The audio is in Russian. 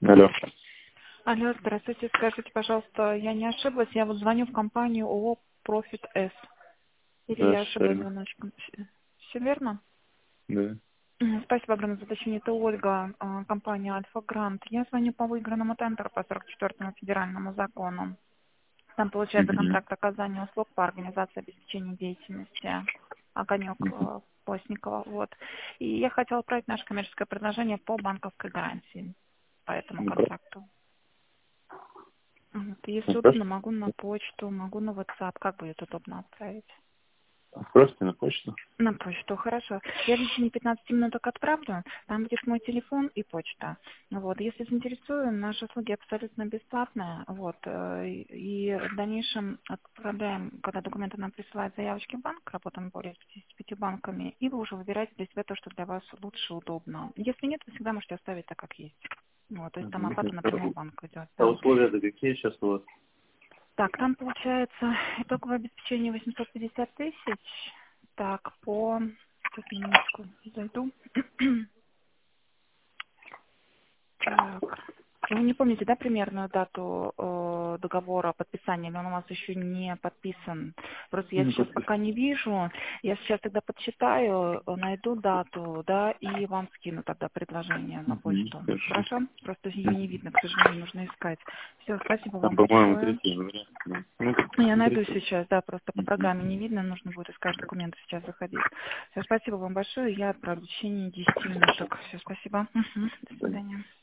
Алло. Алло, здравствуйте. Скажите, пожалуйста, я не ошиблась? Я вот звоню в компанию ООО Profit S. Или Да, я ошиблась правильно. звоночком? Все верно? Да. Спасибо огромное за уточнение. Это Ольга, компания Альфа Грант. Я звоню по выигранному тендеру по 44-му федеральному закону. Там получается Мгм. контракт оказания услуг по организации обеспечения деятельности «Огонек» Постникова. Вот. И я хотела отправить наше коммерческое предложение по банковской гарантии по этому Ну, контракту. Вот. Если просто, удобно, могу на почту, могу на WhatsApp. Как будет удобно отправить? просто на почту. На почту, хорошо. Я в течение 15 минуток отправлю. Там будет мой телефон и почта. Вот. Если заинтересую, наши услуги абсолютно бесплатные. Вот. И в дальнейшем отправляем, когда документы нам присылают заявочки в банк, работаем более с 55 банками, и вы уже выбираете для себя то, что для вас лучше, удобно. Если нет, вы всегда можете оставить так, как есть. Вот. То есть там оплата напрямую в банк идет. А Да. условия-то какие сейчас у вас? Так, там получается итоговое обеспечение 850 тысяч. Так, по... Сейчас, на минуточку зайду. Так. Вы не помните, да, примерную дату договора подписания, или он у вас еще не подписан? Просто я Ну, сейчас подпись. пока не вижу. Я сейчас тогда подсчитаю, найду дату, да, и вам скину тогда предложение на почту. Хорошо. Хорошо? Просто ее не видно, к сожалению, нужно искать. Все, спасибо Там, вам по-моему, большое. 3 января. Да. Ну, Я найду смотрите. сейчас, да, просто по программе не видно, нужно будет искать документы сейчас заходить. Все, спасибо вам большое, я отправлю в течение 10 минуток. Все, спасибо. До свидания.